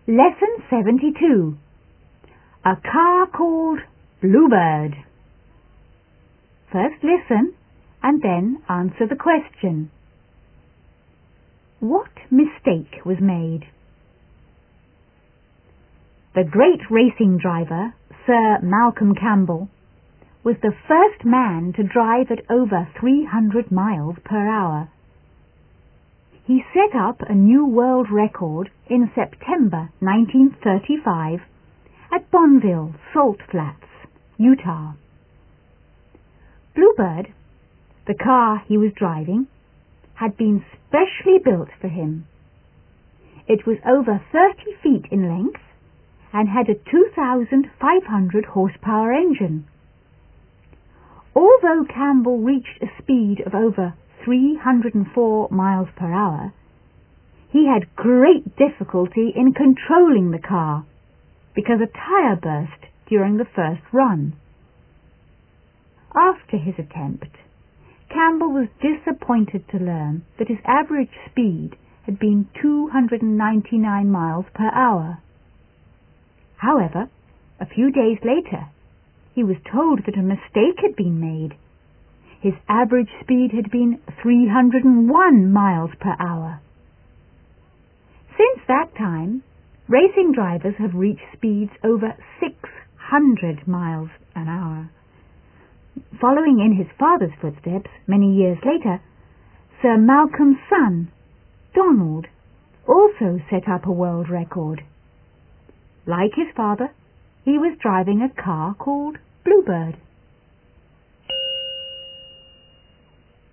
Lesson 72. A car called Bluebird. First listen and then answer the question. What mistake was made? The great racing driver, Sir Malcolm Campbell, was the first man to drive at over 300 miles per hour. He set up a new world record in September 1935 at Bonneville Salt Flats, Utah. Bluebird, the car he was driving, had been specially built for him. It was over 30 feet in length and had a 2,500 horsepower engine. Although Campbell reached a speed of over 304 miles per hour, he had great difficulty in controlling the car because a tire burst during the first run. After his attempt, Campbell was disappointed to learn that his average speed had been 299 miles per hour. However, a few days later, he was told that a mistake had been made. His average speed had been 301 miles per hour. Since that time, racing drivers have reached speeds over 600 miles an hour. Following in his father's footsteps many years later, Sir Malcolm's son, Donald, also set up a world record. Like his father, he was driving a car called Bluebird.